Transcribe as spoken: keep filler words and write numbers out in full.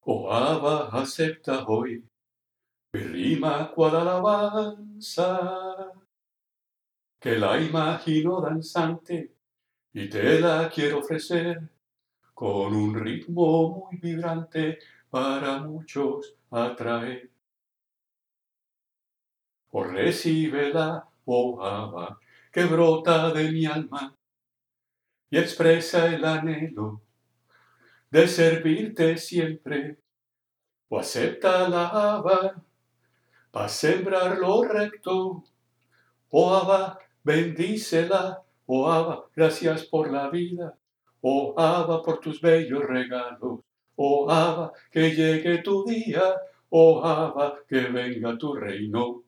Oh Abba, acepta hoy mi rima cual alabanza, que la imagino danzante y te la quiero ofrecer con un ritmo muy vibrante para muchos atraer. Oh, recíbela, oh Abba, que brota de mi alma y expresa el anhelo de servirte siempre. O acepta la Abba para sembrar lo recto. Oh Abba, bendícela. Oh Abba, gracias por la vida. Oh Abba, por tus bellos regalos. Oh Abba, que llegue tu día. Oh Abba, que venga tu reino.